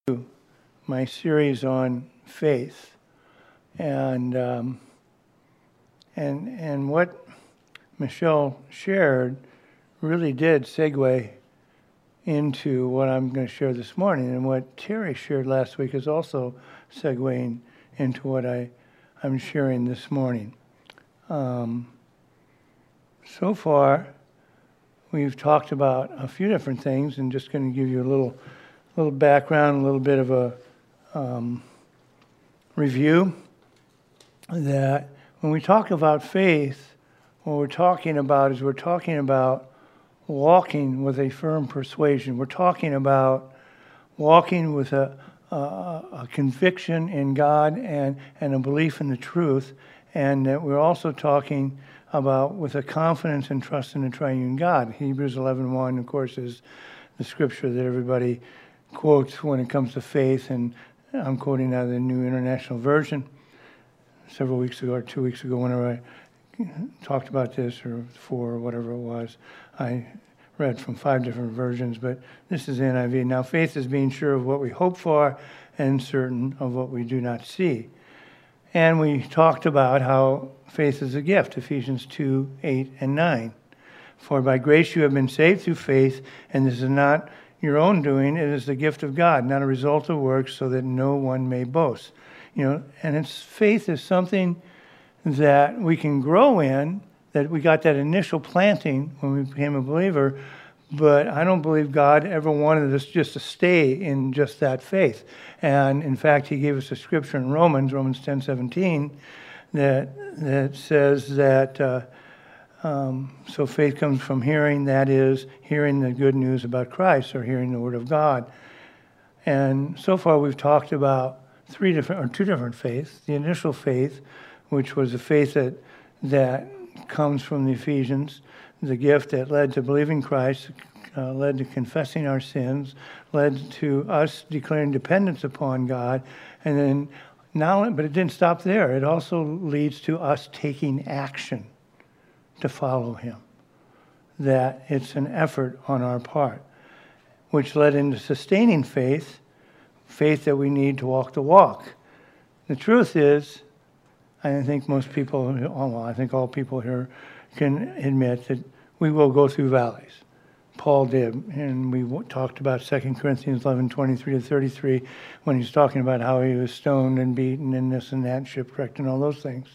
My series on faith, and what Michelle shared really did segue into what I'm going to share this morning, and what Terry shared last week is also segueing into what I'm sharing this morning. So far, we've talked about a few different things, and just going to give you a little background, a little bit of a review. That when we talk about faith, what we're talking about is walking with a firm persuasion. We're talking about walking with a conviction in God and a belief in the truth, and that we're also talking about with a confidence and trust in the triune God. Hebrews 11:1, of course, is the scripture that everybody quotes when it comes to faith, and I'm quoting out of the New International Version. Several weeks ago or 2 weeks ago, whenever I talked about this, or 4 or whatever it was, I read from 5 different versions, but this is NIV. Now, faith is being sure of what we hope for and certain of what we do not see. And we talked about how faith is a gift, Ephesians 2:8 and 9. For by grace you have been saved through faith, and this is not your own doing, it is the gift of God, not a result of works, so that no one may boast. And faith is something that we can grow in, that we got that initial planting when we became a believer, but I don't believe God ever wanted us just to stay in just that faith. And in fact, he gave us a scripture in Romans 10:17, that says that so faith comes from hearing, that is, hearing the good news about Christ, or hearing the Word of God. And so far we've talked about 2 different faiths. The initial faith, which was a faith that comes from the Ephesians, the gift that led to believing Christ, led to confessing our sins, led to us declaring dependence upon God, and then but it didn't stop there. It also leads to us taking action to follow him. That it's an effort on our part, which led into sustaining faith that we need to walk the walk. The truth is, I think most people, I think all people here can admit that we will go through valleys. Paul did, and we talked about 2 Corinthians 11:23-33, when he's talking about how he was stoned and beaten and this and that, shipwrecked and all those things.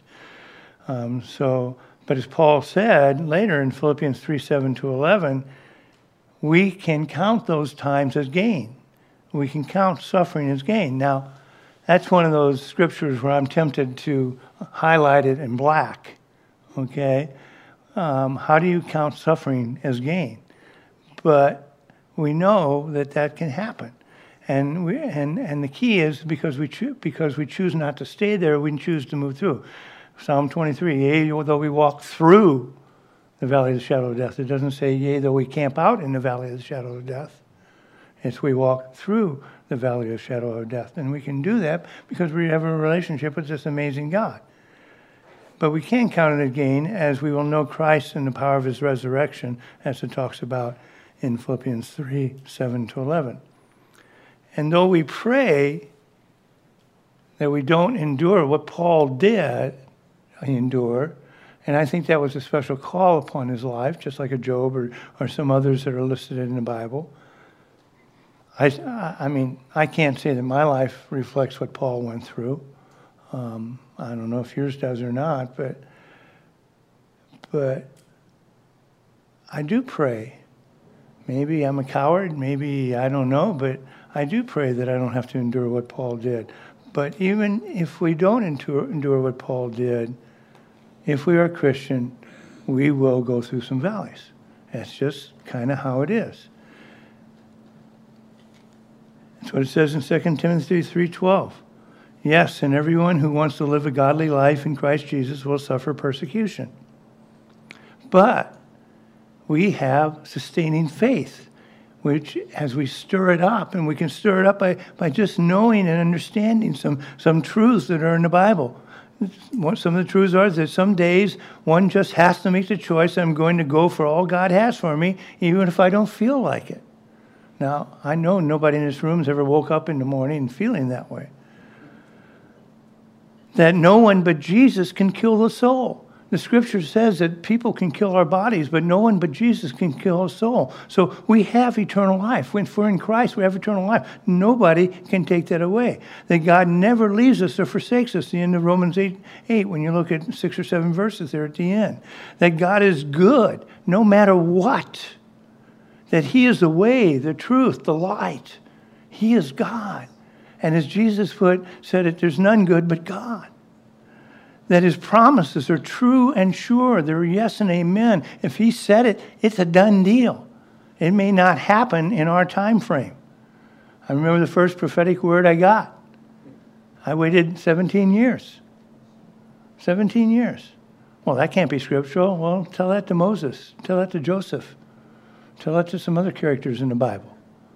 But as Paul said later in Philippians 3:7-11, we can count those times as gain. We can count suffering as gain. Now, that's one of those scriptures where I'm tempted to highlight it in black. Okay? How do you count suffering as gain? But we know that can happen. And the key is because we choose not to stay there, we can choose to move through. Psalm 23, yea, though we walk through the valley of the shadow of death. It doesn't say, yea, though we camp out in the valley of the shadow of death. It's we walk through the valley of the shadow of death. And we can do that because we have a relationship with this amazing God. But we can count it a gain as we will know Christ and the power of his resurrection, as it talks about in Philippians 3:7-11. And though we pray that we don't endure what Paul did endure, and I think that was a special call upon his life, just like a Job or some others that are listed in the Bible. I mean, I can't say that my life reflects what Paul went through. I don't know if yours does or not, but I do pray. Maybe I'm a coward, maybe I don't know, but I do pray that I don't have to endure what Paul did. But even if we don't endure what Paul did, if we are a Christian, we will go through some valleys. That's just kind of how it is. That's what it says in 2 Timothy 3:12. Yes, and everyone who wants to live a godly life in Christ Jesus will suffer persecution. But we have sustaining faith, which as we stir it up, and we can stir it up by just knowing and understanding some truths that are in the Bible. Some of the truths are that some days one just has to make the choice, I'm going to go for all God has for me, even if I don't feel like it. Now, I know nobody in this room has ever woke up in the morning feeling that way. That no one but Jesus can kill the soul. The scripture says that people can kill our bodies, but no one but Jesus can kill a soul. So we have eternal life. If we're in Christ, we have eternal life. Nobody can take that away. That God never leaves us or forsakes us. The end of Romans 8, when you look at 6 or 7 verses there at the end. That God is good no matter what. That he is the way, the truth, the light. He is God. And as Jesus said it, there's none good but God. That his promises are true and sure. They're yes and amen. If he said it, it's a done deal. It may not happen in our time frame. I remember the first prophetic word I got. I waited 17 years. 17 years. Well, that can't be scriptural. Well, tell that to Moses. Tell that to Joseph. Tell that to some other characters in the Bible.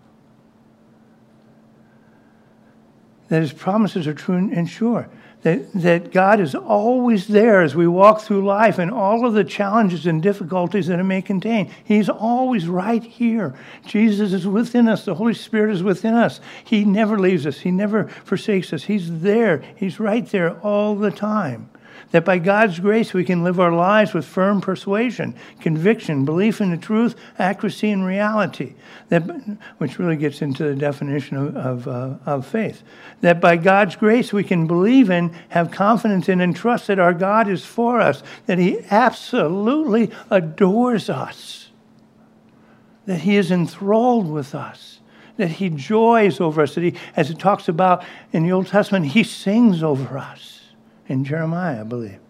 That his promises are true and sure. That God is always there as we walk through life and all of the challenges and difficulties that it may contain. He's always right here. Jesus is within us. The Holy Spirit is within us. He never leaves us. He never forsakes us. He's there. He's right there all the time. That by God's grace we can live our lives with firm persuasion, conviction, belief in the truth, accuracy, and reality. Which really gets into the definition of faith. That by God's grace we can believe in, have confidence in, and trust that our God is for us. That he absolutely adores us. That he is enthralled with us. That he joys over us. That he, as it talks about in the Old Testament, he sings over us. In Jeremiah, I believe.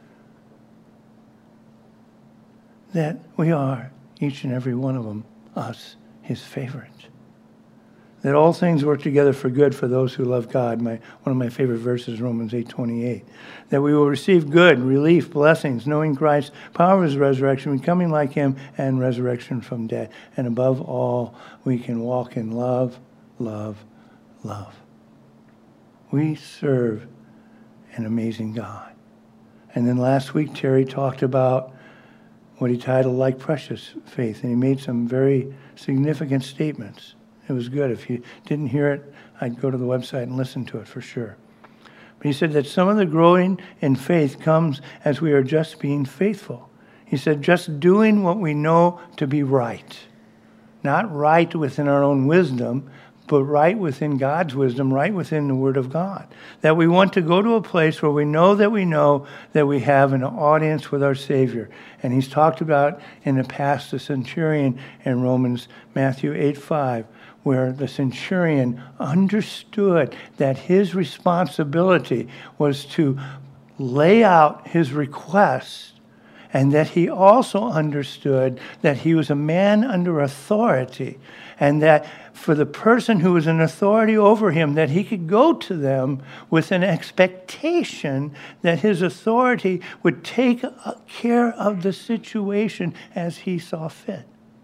That we are, each and every one of them, us, his favorites. That all things work together for good for those who love God. One of my favorite verses, Romans 8:28. That we will receive good, relief, blessings, knowing Christ's power of his resurrection, becoming like him, and resurrection from death. And above all, we can walk in love, love, love. We serve an amazing God. And then last week, Terry talked about what he titled Like Precious Faith, and he made some very significant statements. It was good. If you didn't hear it, I'd go to the website and listen to it for sure. But he said that some of the growing in faith comes as we are just being faithful. He said just doing what we know to be right. Not right within our own wisdom, but right within God's wisdom, right within the Word of God. That we want to go to a place where we know that we have an audience with our Savior. And he's talked about in the past the centurion in Matthew 8:5, where the centurion understood that his responsibility was to lay out his request, and that he also understood that he was a man under authority, and that for the person who was in authority over him, that he could go to them with an expectation that his authority would take care of the situation as he saw fit.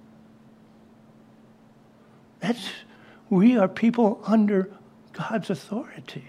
We are people under God's authority.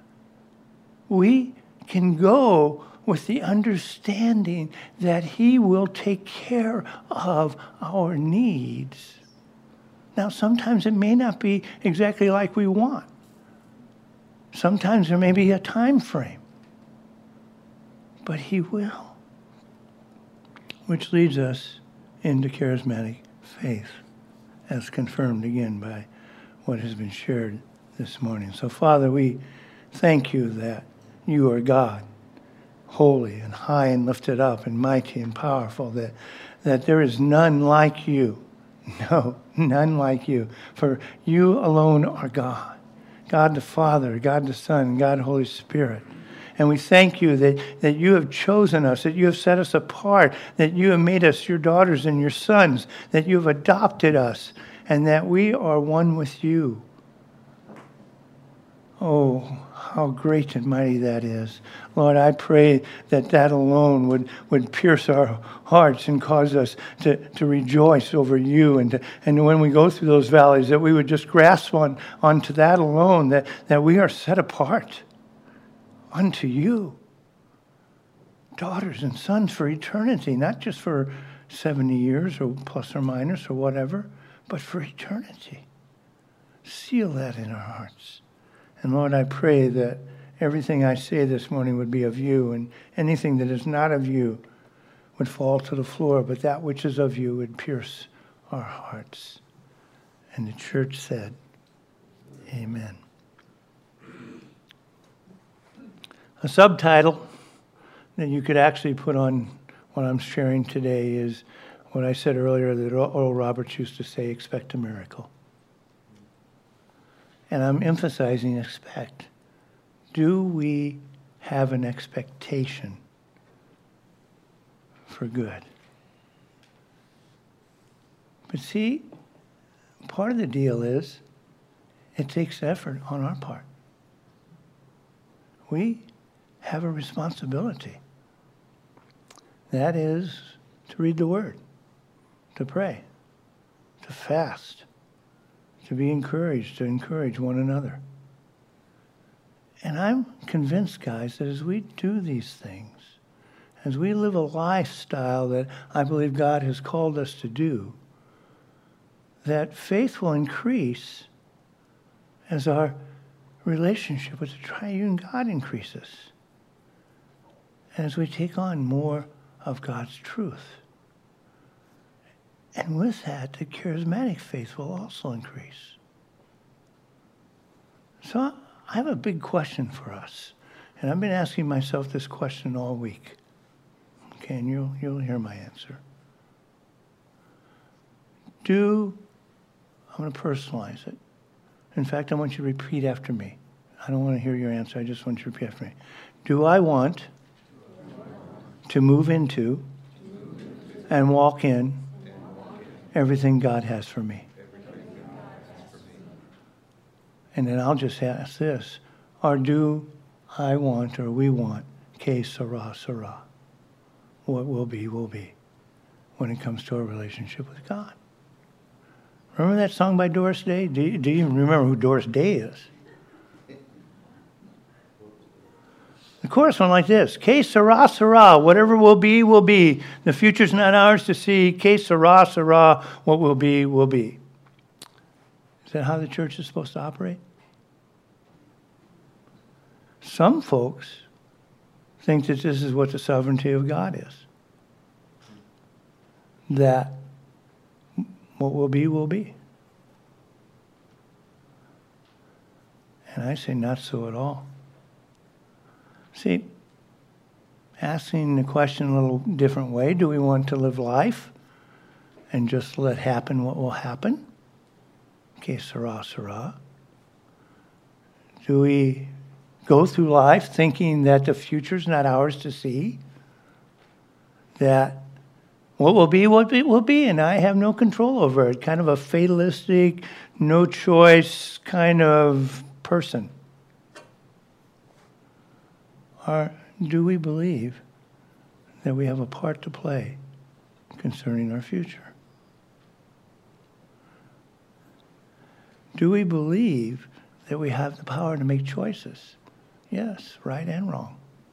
We can go with the understanding that he will take care of our needs. Now, sometimes it may not be exactly like we want. Sometimes there may be a time frame. But he will. Which leads us into charismatic faith, as confirmed again by what has been shared this morning. So, Father, we thank you that you are God, holy and high and lifted up and mighty and powerful, that there is none like you. No, none like you. For you alone are God. God the Father, God the Son, God the Holy Spirit. And we thank you that you have chosen us, that you have set us apart, that you have made us your daughters and your sons, that you have adopted us, and that we are one with you. Oh, how great and mighty that is. Lord, I pray that alone would pierce our hearts and cause us to rejoice over you. And when we go through those valleys, that we would just grasp onto that alone, that we are set apart unto you. Daughters and sons for eternity, not just for 70 years or plus or minus or whatever, but for eternity. Seal that in our hearts. And Lord, I pray that everything I say this morning would be of you, and anything that is not of you would fall to the floor, but that which is of you would pierce our hearts. And the church said, amen. A subtitle that you could actually put on what I'm sharing today is what I said earlier that Oral Roberts used to say, expect a miracle. And I'm emphasizing expect. Do we have an expectation for good? But see, part of the deal is it takes effort on our part. We have a responsibility. That is to read the Word, to pray, to fast, to be encouraged, to encourage one another. And I'm convinced, guys, that as we do these things, as we live a lifestyle that I believe God has called us to do, that faith will increase as our relationship with the triune God increases. And as we take on more of God's truth. And with that, the charismatic faith will also increase. So I have a big question for us. And I've been asking myself this question all week. Okay, and you'll hear my answer. I'm going to personalize it. In fact, I want you to repeat after me. I don't want to hear your answer. I just want you to repeat after me. Do I want to move into and walk in everything God has for me? And then I'll just ask this. Or do I want, or we want, que sera, sera. What will be when it comes to our relationship with God. Remember that song by Doris Day? Do you even remember who Doris Day is? The chorus went like this. Que sera, sera. Whatever will be, will be. The future's not ours to see. Que sera, sera. What will be, will be. Is that how the church is supposed to operate? Some folks think that this is what the sovereignty of God is. That what will be, will be. And I say not so at all. See, asking the question a little different way, do we want to live life and just let happen what will happen? Que sera, sera. Do we go through life thinking that the future's not ours to see? That what will be, will be, and I have no control over it. Kind of a fatalistic, no choice kind of person. Or do we believe that we have a part to play concerning our future? Do we believe that we have the power to make choices? Yes, right and wrong.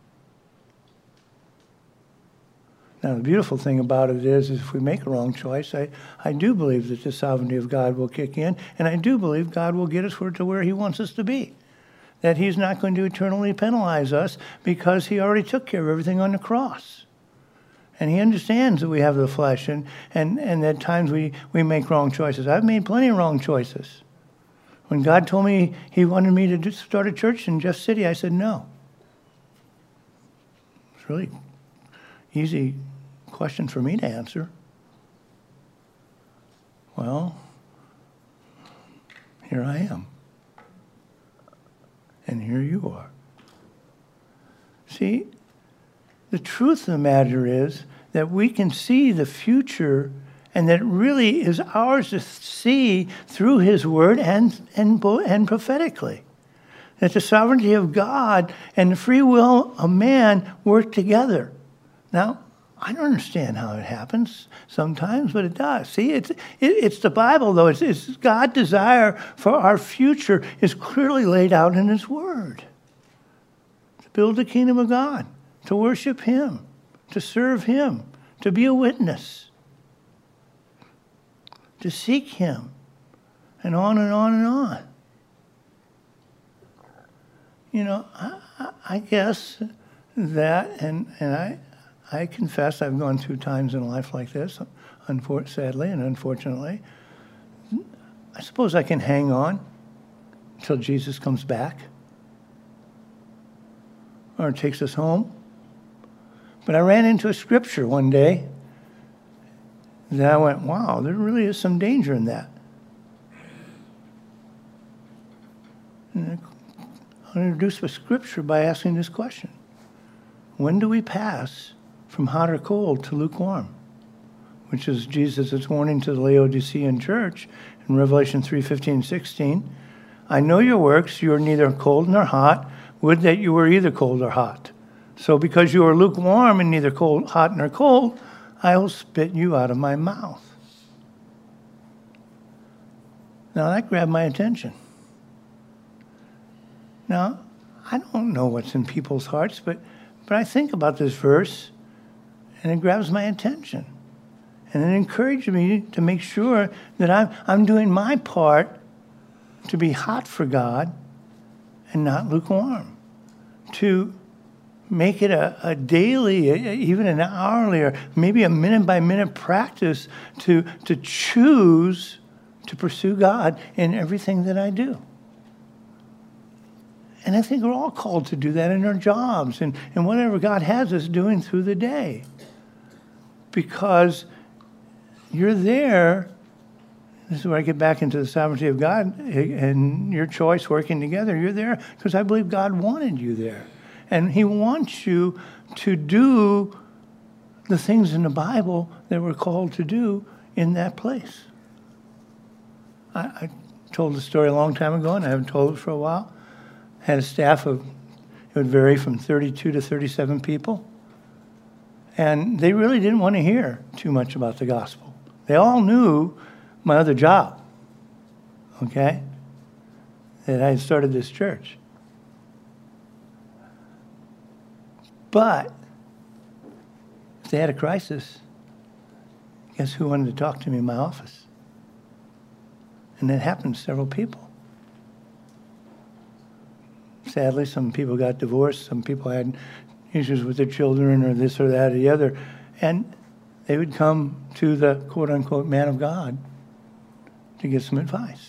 Now, the beautiful thing about it is if we make a wrong choice, I do believe that the sovereignty of God will kick in, and I do believe God will get us to where he wants us to be. That he's not going to eternally penalize us because he already took care of everything on the cross. And he understands that we have the flesh, and at times we make wrong choices. I've made plenty of wrong choices. When God told me he wanted me to start a church in Jeff City, I said no. It's really easy question for me to answer. Well, here I am. And here you are. See, the truth of the matter is that we can see the future, and that it really is ours to see through his word and prophetically. That the sovereignty of God and the free will of man work together. Now, I don't understand how it happens sometimes, but it does. See, it's the Bible, though. It's God's desire for our future is clearly laid out in his word. To build the kingdom of God, to worship him, to serve him, to be a witness, to seek him, and on and on and on. You know, I guess that, and I confess I've gone through times in life like this, sadly and unfortunately. I suppose I can hang on until Jesus comes back or takes us home. But I ran into a scripture one day that I went, wow, there really is some danger in that. And I'll introduce the scripture by asking this question. When do we pass from hot or cold to lukewarm? Which is Jesus' warning to the Laodicean church in Revelation 3:15-16. I know your works, you are neither cold nor hot. Would that you were either cold or hot. So because you are lukewarm and neither hot nor cold, I will spit you out of my mouth. Now that grabbed my attention. Now, I don't know what's in people's hearts, but I think about this verse, and it grabs my attention. And it encouraged me to make sure that I'm doing my part to be hot for God and not lukewarm. To make it a daily, even an hourly, or maybe a minute-by-minute practice to choose to pursue God in everything that I do. And I think we're all called to do that in our jobs and whatever God has us doing through the day. Because you're there, this is where I get back into the sovereignty of God and your choice working together. You're there because I believe God wanted you there. And he wants you to do the things in the Bible that we're called to do in that place. I told the story a long time ago, and I haven't told it for a while. I had a staff of, it would vary from 32 to 37 people. And they really didn't want to hear too much about the gospel. They all knew my other job, okay? That I had started this church. But if they had a crisis, guess who wanted to talk to me in my office? And that happened to several people. Sadly, some people got divorced. Some people had issues with their children or this or that or the other. And they would come to the quote-unquote man of God to get some advice.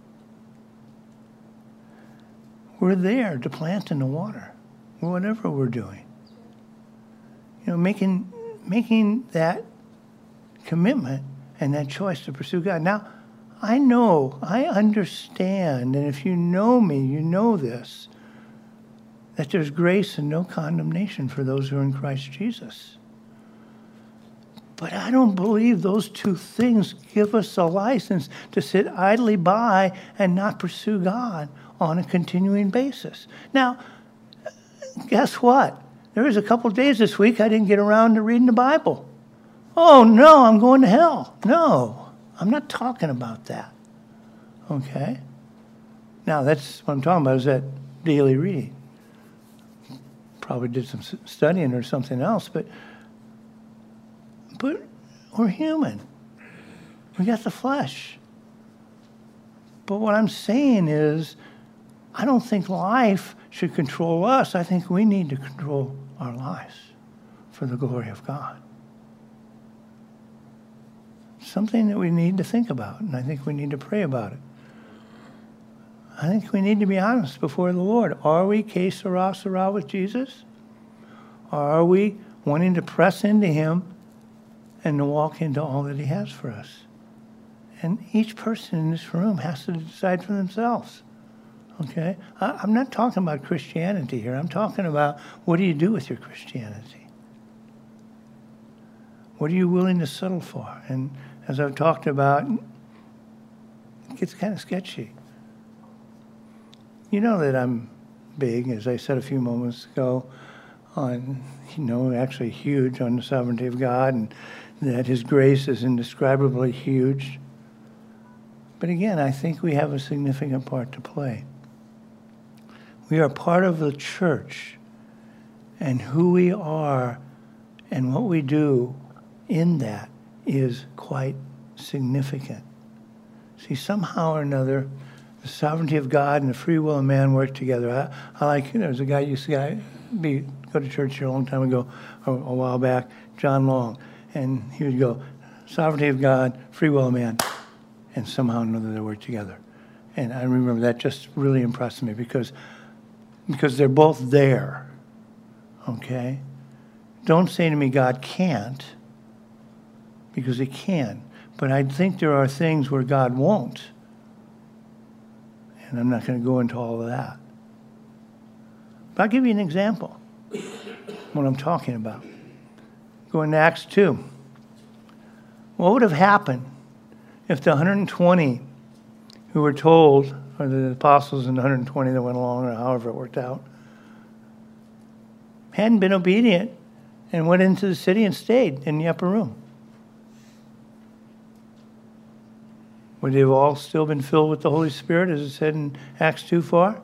We're there to plant in the water, whatever we're doing. You know, making that commitment and that choice to pursue God. Now, I know, I understand, and if you know me, you know this, that there's grace and no condemnation for those who are in Christ Jesus. But I don't believe those two things give us a license to sit idly by and not pursue God on a continuing basis. Now, guess what? There was a couple days this week I didn't get around to reading the Bible. Oh, no, I'm going to hell. No, I'm not talking about that. Okay? Now, that's what I'm talking about is that daily reading. Probably did some studying or something else, but we're human. We got the flesh. But what I'm saying is, I don't think life should control us. I think we need to control our lives for the glory of God. Something that we need to think about, and I think we need to pray about it. I think we need to be honest before the Lord. Are we que sera, sera with Jesus? Or are we wanting to press into him and to walk into all that he has for us? And each person in this room has to decide for themselves. Okay? I'm not talking about Christianity here. I'm talking about what do you do with your Christianity? What are you willing to settle for? And as I've talked about, it gets kind of sketchy. You know that I'm big, as I said a few moments ago, on, actually huge on the sovereignty of God, and that his grace is indescribably huge. But again, I think we have a significant part to play. We are part of the church, and who we are and what we do in that is quite significant. See, somehow or another, the sovereignty of God and the free will of man work together. I like, there's a guy used to go to church here a long time ago, or a while back, John Long, and he would go, sovereignty of God, free will of man, and somehow or another they work together. And I remember that just really impressed me because they're both there, okay? Don't say to me God can't, because he can. But I think there are things where God won't. And I'm not going to go into all of that. But I'll give you an example of what I'm talking about. Go into Acts 2. What would have happened if the 120 who were told, or the apostles and the 120 that went along, or however it worked out, hadn't been obedient and went into the city and stayed in the upper room? Would they have all still been filled with the Holy Spirit, as it said in Acts 2:4?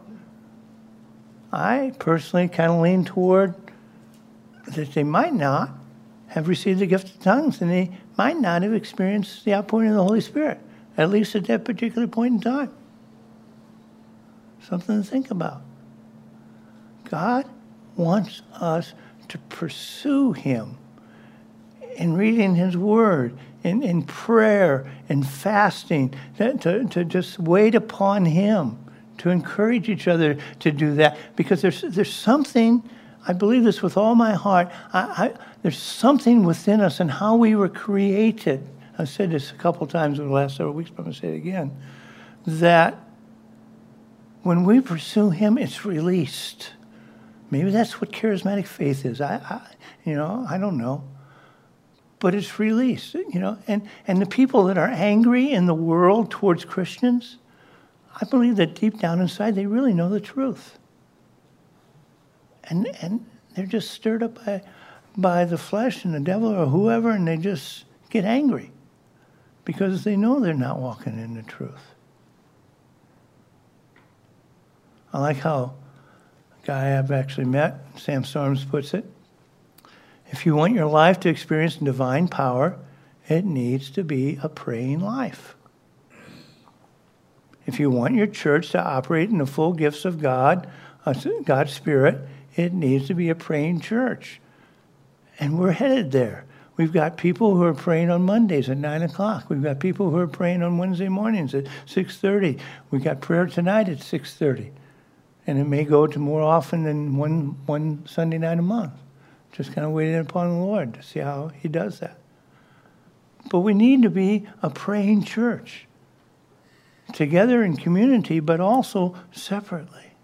I personally kind of lean toward that they might not have received the gift of tongues, and they might not have experienced the outpouring of the Holy Spirit, at least at that particular point in time. Something to think about. God wants us to pursue him in reading his word, in prayer, in fasting, to just wait upon him, to encourage each other to do that. Because there's something, I believe this with all my heart, there's something within us and how we were created. I've said this a couple times over the last several weeks, but I'm going to say it again, that when we pursue him, it's released. Maybe that's what charismatic faith is. I don't know. But it's released, And the people that are angry in the world towards Christians, I believe that deep down inside, they really know the truth. And they're just stirred up by the flesh and the devil or whoever, and they just get angry because they know they're not walking in the truth. I like how a guy I've actually met, Sam Storms, puts it. If you want your life to experience divine power, it needs to be a praying life. If you want your church to operate in the full gifts of God, God's Spirit, it needs to be a praying church. And we're headed there. We've got people who are praying on Mondays at 9 o'clock. We've got people who are praying on Wednesday mornings at 6:30. We've got prayer tonight at 6:30. And it may go to more often than one Sunday night a month. Just kind of waiting upon the Lord to see how he does that. But we need to be a praying church. Together in community, but also separately.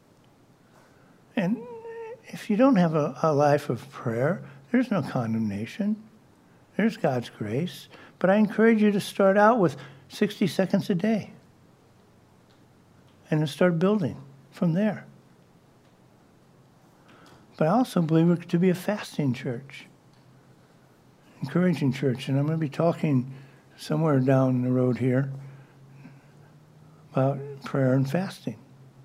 And if you don't have a life of prayer, there's no condemnation. There's God's grace. But I encourage you to start out with 60 seconds a day. And to start building from there. But I also believe we're to be a fasting church. Encouraging church. And I'm going to be talking somewhere down the road here about prayer and fasting.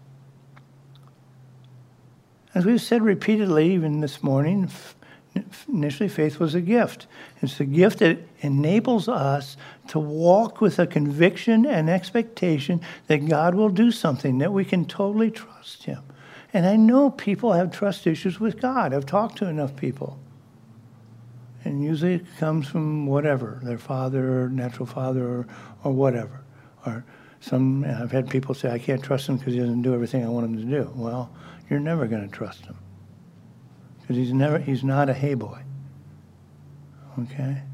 As we've said repeatedly, even this morning, initially faith was a gift. It's a gift that enables us to walk with a conviction and expectation that God will do something, that we can totally trust him. And I know people have trust issues with God. I've talked to enough people. And usually it comes from whatever, their father or natural father or whatever. Or I've had people say, I can't trust him because he doesn't do everything I want him to do. Well, you're never going to trust him. Because he's not a hey boy. Okay?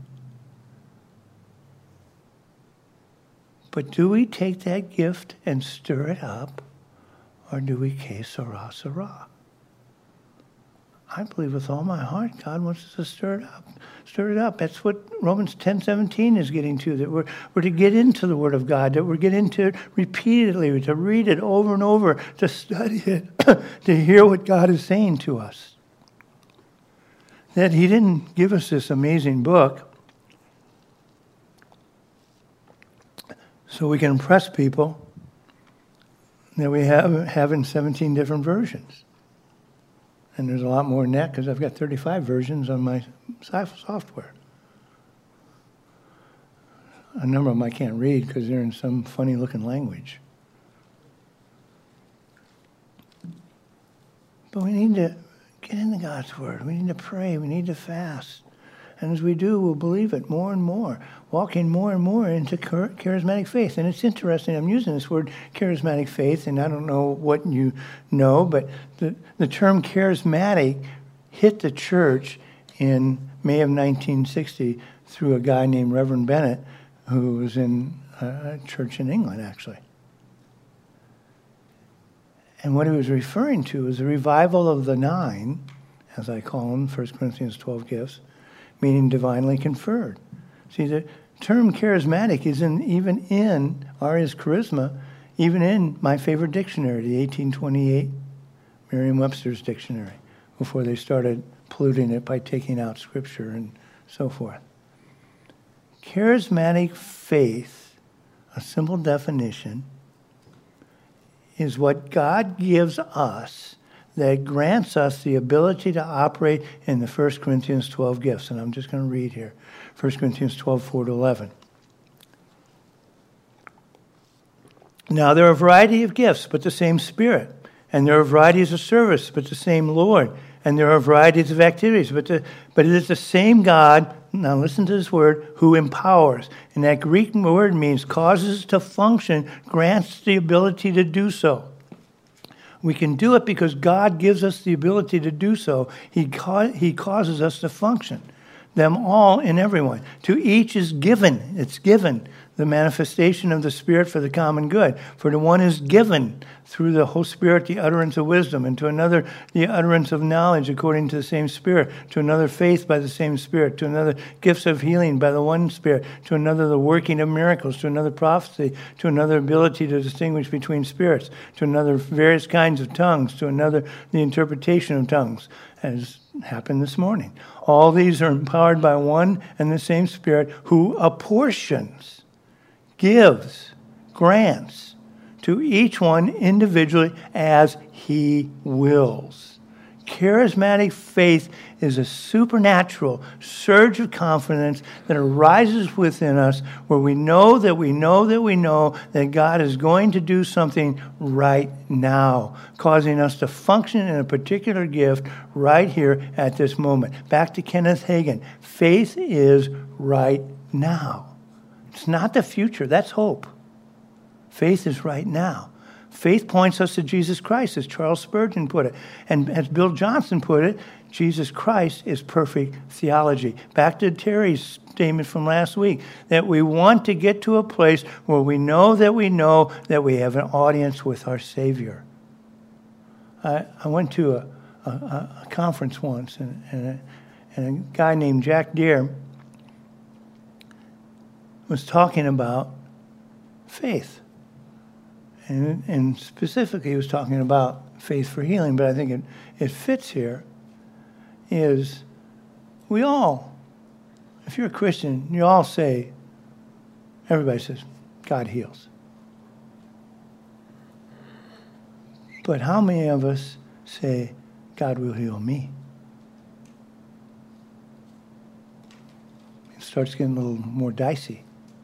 But do we take that gift and stir it up? Or do we que sera, sera? I believe with all my heart, God wants us to stir it up. Stir it up. That's what Romans 10:17 is getting to, that we're to get into the Word of God, that we're getting into it repeatedly, to read it over and over, to study it, to hear what God is saying to us. That he didn't give us this amazing book so we can impress people, that we have in 17 different versions. And there's a lot more than that because I've got 35 versions on my software. a number of them I can't read because they're in some funny-looking language. But we need to get into God's Word. We need to pray. We need to fast. And as we do, we'll believe it more and more, walking more and more into charismatic faith. And it's interesting, I'm using this word charismatic faith, and I don't know what you know, but the term charismatic hit the church in May of 1960 through a guy named Reverend Bennett, who was in a church in England, actually. And what he was referring to is the revival of the 9, as I call them, 1 Corinthians 12 gifts, meaning divinely conferred. See, the term charismatic is even in Aria's Charisma, even in my favorite dictionary, the 1828 Merriam-Webster's dictionary, before they started polluting it by taking out scripture and so forth. Charismatic faith, a simple definition, is what God gives us that grants us the ability to operate in the 1 Corinthians 12 gifts. And I'm just going to read here. 1 Corinthians 12, 4-11. Now there are a variety of gifts, but the same Spirit. And there are varieties of service, but the same Lord. And there are varieties of activities, but it is the same God, now listen to this word, who empowers. And that Greek word means causes to function, grants the ability to do so. We can do it because God gives us the ability to do so. He causes us to function. Them all in everyone. To each is given. It's given. The manifestation of the Spirit for the common good. For to one is given through the Holy Spirit the utterance of wisdom, and to another the utterance of knowledge according to the same Spirit, to another faith by the same Spirit, to another gifts of healing by the one Spirit, to another the working of miracles, to another prophecy, to another ability to distinguish between spirits, to another various kinds of tongues, to another the interpretation of tongues, as happened this morning. All these are empowered by one and the same Spirit, who apportions, gives, grants to each one individually as he wills. Charismatic faith is a supernatural surge of confidence that arises within us where we know that we know that we know that God is going to do something right now, causing us to function in a particular gift right here at this moment. Back to Kenneth Hagin. Faith is right now. It's not the future. That's hope. Faith is right now. Faith points us to Jesus Christ, as Charles Spurgeon put it. And as Bill Johnson put it, Jesus Christ is perfect theology. Back to Terry's statement from last week, that we want to get to a place where we know that we have an audience with our Savior. I went to a conference once, and a guy named Jack Deere was talking about faith. And specifically, he was talking about faith for healing, but I think it fits here, is we all, if you're a Christian, you all say, everybody says, God heals. But how many of us say, God will heal me? It starts getting a little more dicey.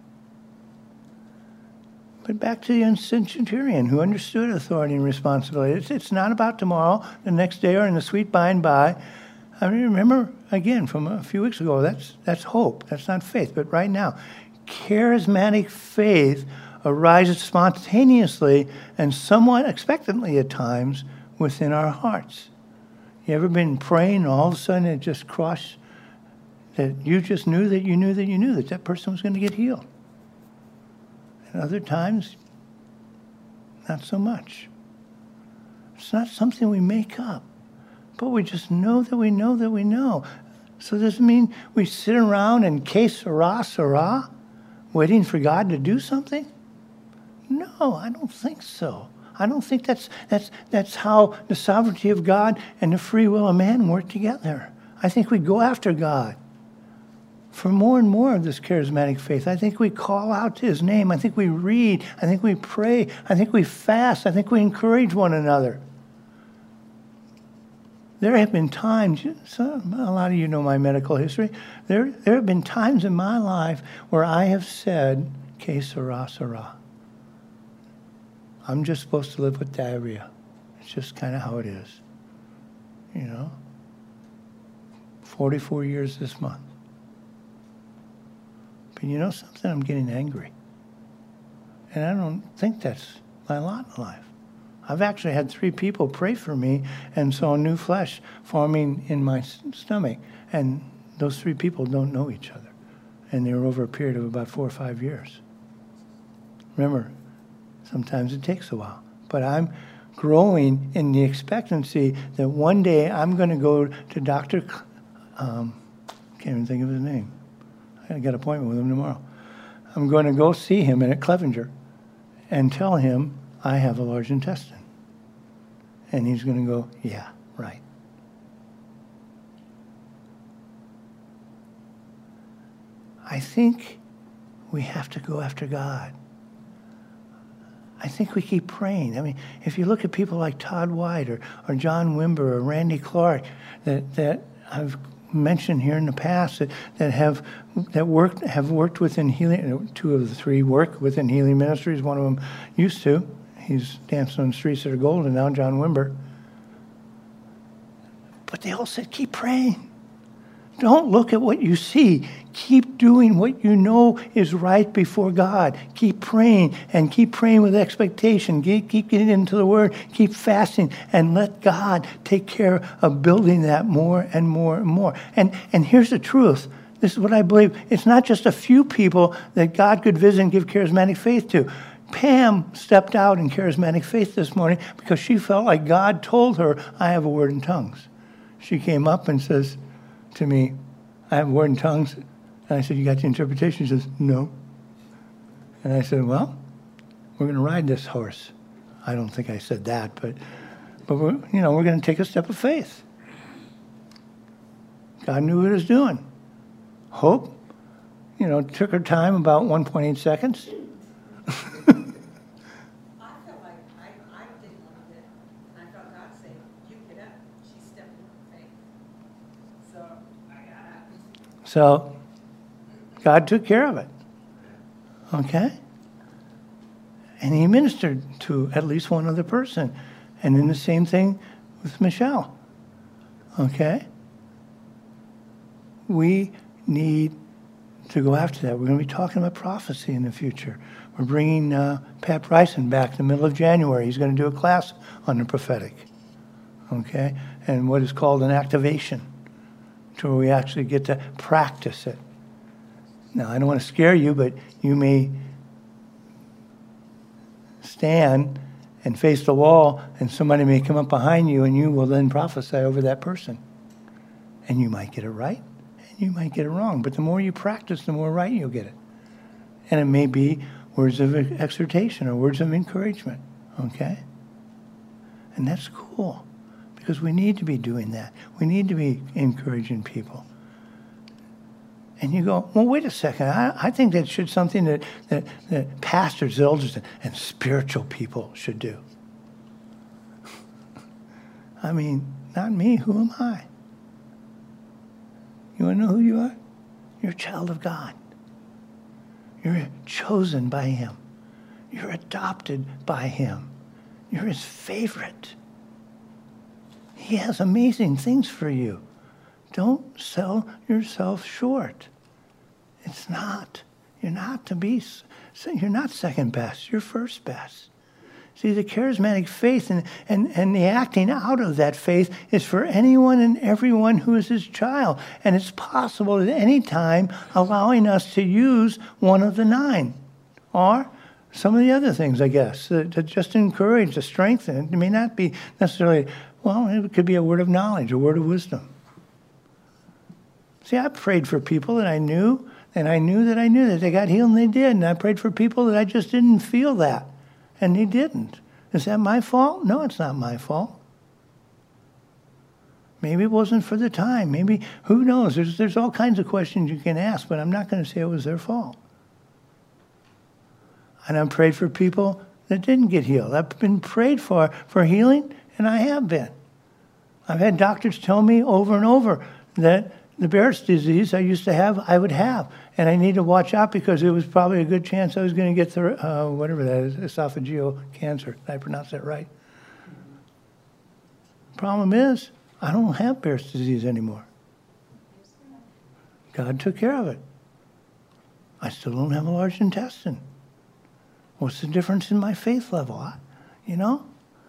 But back to the centurion who understood authority and responsibility. It's not about tomorrow, the next day, or in the sweet by and by. I mean, remember, again, from a few weeks ago, that's hope. That's not faith. But right now, charismatic faith arises spontaneously and somewhat expectantly at times within our hearts. You ever been praying and all of a sudden it just crossed that you just knew that you knew that you knew that that person was going to get healed? Other times, not so much. It's not something we make up, but we just know that we know that we know. So does it mean we sit around and que sera, waiting for God to do something? No, I don't think so. I don't think that's how the sovereignty of God and the free will of man work together. I think we go after God for more and more of this charismatic faith. I think we call out to his name. I think we read. I think we pray. I think we fast. I think we encourage one another. There have been times, a lot of you know my medical history, there have been times in my life where I have said, que sera, sera. I'm just supposed to live with diarrhea. It's just kind of how it is. 44 years this month. But you know something? I'm getting angry. And I don't think that's my lot in life. I've actually had 3 people pray for me and saw new flesh forming in my stomach. And those 3 people don't know each other. And they were over a period of about 4 or 5 years. Remember, sometimes it takes a while. But I'm growing in the expectancy that one day I'm going to go to Dr. Can't even think of his name. I got an appointment with him tomorrow. I'm going to go see him at Clevenger and tell him I have a large intestine. And he's going to go, yeah, right. I think we have to go after God. I think we keep praying. I mean, if you look at people like Todd White or John Wimber or Randy Clark that I've mentioned here in the past that have worked within healing. 2 of the 3 work within healing ministries. One of them used to. He's dancing on the streets that are golden now, John Wimber. But they all said, keep praying. Don't look at what you see. Keep doing what you know is right before God. Keep praying and keep praying with expectation. Keep getting into the Word. Keep fasting and let God take care of building that more and more and more. And here's the truth. This is what I believe. It's not just a few people that God could visit and give charismatic faith to. Pam stepped out in charismatic faith this morning because she felt like God told her, I have a word in tongues. She came up and says to me, I have a word in tongues. And I said, you got the interpretation? She says, no. And I said, well, we're going to ride this horse. I don't think I said that, but we're going to take a step of faith. God knew what he was doing. Hope, took her time about 1.8 seconds. I felt like I didn't want it. And I felt God say, you get up. She stepped in faith. So I got up. So God took care of it. Okay? And he ministered to at least one other person. And then the same thing with Michelle. Okay? We need to go after that. We're going to be talking about prophecy in the future. We're bringing Pat Bryson back in the middle of January. He's going to do a class on the prophetic. Okay? And what is called an activation, to where we actually get to practice it. Now, I don't want to scare you, but you may stand and face the wall, and somebody may come up behind you, and you will then prophesy over that person. And you might get it right, and you might get it wrong. But the more you practice, the more right you'll get it. And it may be words of exhortation or words of encouragement, okay? And that's cool, because we need to be doing that. We need to be encouraging people. And you go, well, wait a second. I think that should something that pastors, elders, and spiritual people should do. I mean, not me. Who am I? You want to know who you are? You're a child of God. You're chosen by him. You're adopted by him. You're his favorite. He has amazing things for you. Don't sell yourself short. It's not. You're not second best. You're first best. See, the charismatic faith and the acting out of that faith is for anyone and everyone who is his child. And it's possible at any time allowing us to use one of the 9. Or some of the other things, I guess, to just encourage, to strengthen. It may not be necessarily, it could be a word of knowledge, a word of wisdom. See, I prayed for people that I knew, and I knew that they got healed, and they did. And I prayed for people that I just didn't feel that, and they didn't. Is that my fault? No, it's not my fault. Maybe it wasn't for the time. Maybe, who knows? There's all kinds of questions you can ask, but I'm not going to say it was their fault. And I prayed for people that didn't get healed. I've been prayed for healing, and I have been. I've had doctors tell me over and over that the Barrett's disease I used to have, I would have. And I need to watch out because it was probably a good chance I was going to get whatever that is, esophageal cancer. Did I pronounce that right? Problem is, I don't have Barrett's disease anymore. God took care of it. I still don't have a large intestine. What's the difference in my faith level? You know?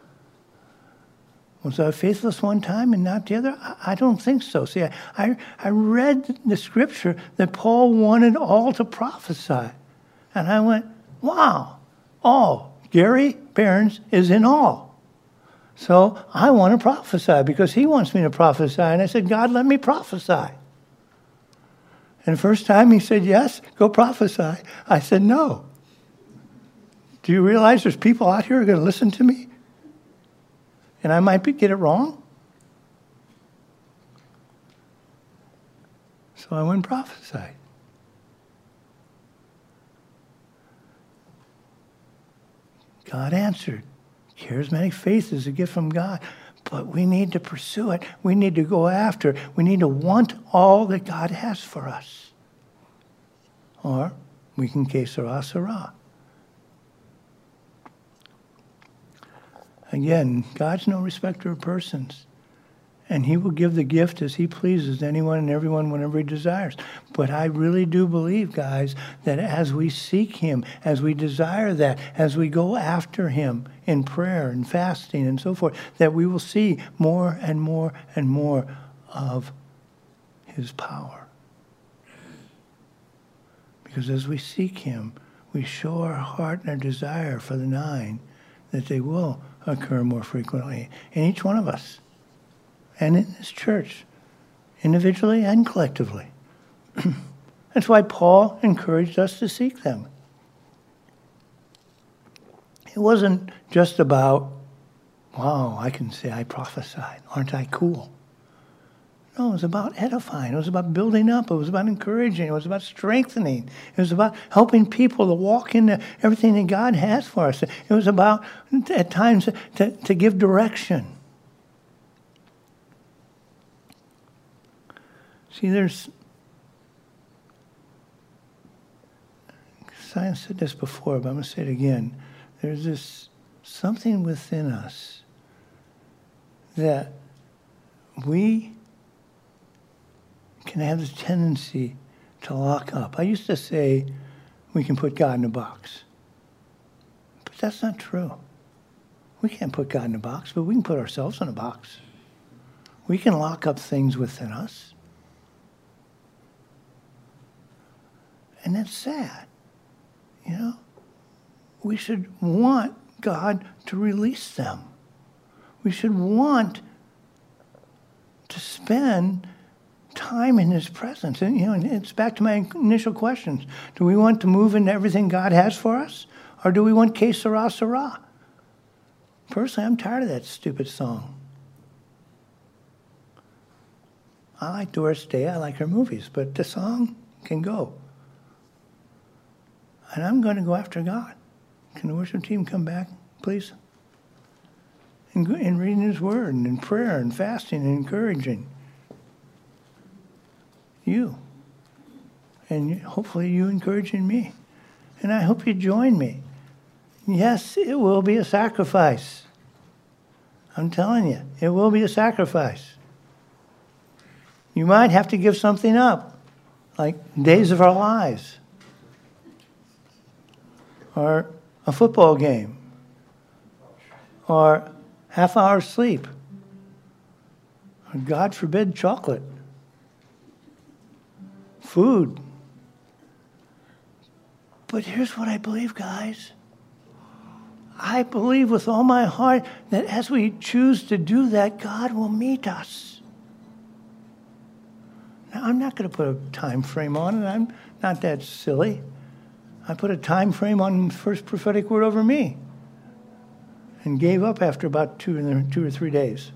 Was I faithless one time and not the other? I don't think so. See, I read the scripture that Paul wanted all to prophesy. And I went, wow, all. Gary Behrens is in all. So I want to prophesy because he wants me to prophesy. And I said, God, let me prophesy. And the first time he said, yes, go prophesy. I said, no. Do you realize there's people out here who are going to listen to me? And I might get it wrong. So I went and prophesied. God answered. Charismatic faith is a gift from God. But we need to pursue it. We need to go after it. We need to want all that God has for us. Or we can que sera, sera. Again, God's no respecter of persons. And he will give the gift as he pleases to anyone and everyone whenever he desires. But I really do believe, guys, that as we seek him, as we desire that, as we go after him in prayer and fasting and so forth, that we will see more and more and more of his power. Because as we seek him, we show our heart and our desire for the 9, that they will occur more frequently in each one of us and in this church, individually and collectively. That's why Paul encouraged us to seek them. It wasn't just about, wow, I can say I prophesied. Aren't I cool? No, it was about edifying. It was about building up. It was about encouraging. It was about strengthening. It was about helping people to walk into everything that God has for us. It was about, at times, to give direction. See, I said this before, but I'm going to say it again. There's this something within us that we can have this tendency to lock up. I used to say we can put God in a box. But that's not true. We can't put God in a box, but we can put ourselves in a box. We can lock up things within us. And that's sad. You know? We should want God to release them. We should want to spend time in his presence. And, you know, it's back to my initial questions. Do we want to move into everything God has for us? Or do we want que sera, sera? Personally, I'm tired of that stupid song. I like Doris Day. I like her movies. But the song can go. And I'm going to go after God. Can the worship team come back, please? In reading his word and in prayer and fasting and encouraging you. And hopefully you encouraging me. And I hope you join me. Yes, it will be a sacrifice. I'm telling you, it will be a sacrifice. You might have to give something up, like days of our lives, or a football game, or half-hour sleep, or God forbid, chocolate, food. But here's what I believe, guys. I believe with all my heart that as we choose to do that, God will meet us. Now, I'm not going to put a time frame on it. I'm not that silly. I put a time frame on the first prophetic word over me and gave up after about 2 or 3 days.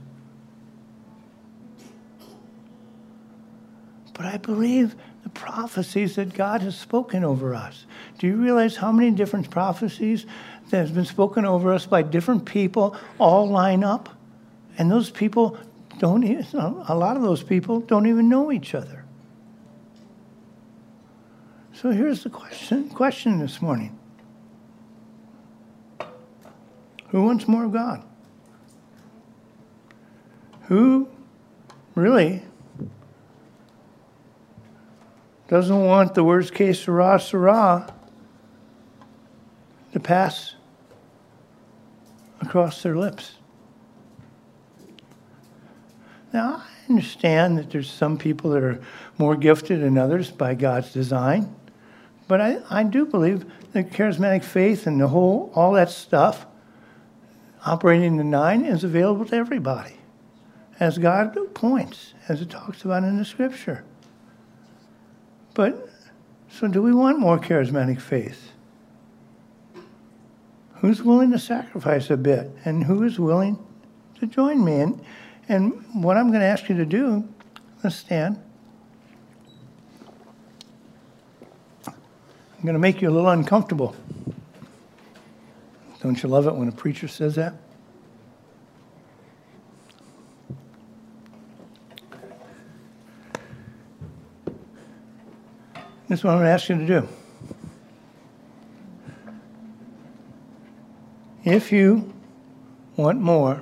But I believe the prophecies that God has spoken over us. Do you realize how many different prophecies that has been spoken over us by different people all line up? And those people a lot of those people don't even know each other. So here's the question this morning. Who wants more of God? Who really doesn't want the worst case Sarah to pass across their lips? Now, I understand that there's some people that are more gifted than others by God's design, but I do believe that charismatic faith and all that stuff operating the 9 is available to everybody, as God points, as it talks about in the Scripture. But, so do we want more charismatic faith? Who's willing to sacrifice a bit? And who is willing to join me? And what I'm going to ask you to do, let's stand. I'm going to make you a little uncomfortable. Don't you love it when a preacher says that? This is what I'm going to ask you to do. If you want more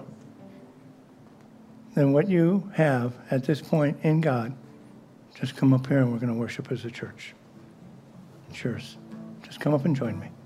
than what you have at this point in God, just come up here and we're going to worship as a church. It's yours. Just come up and join me.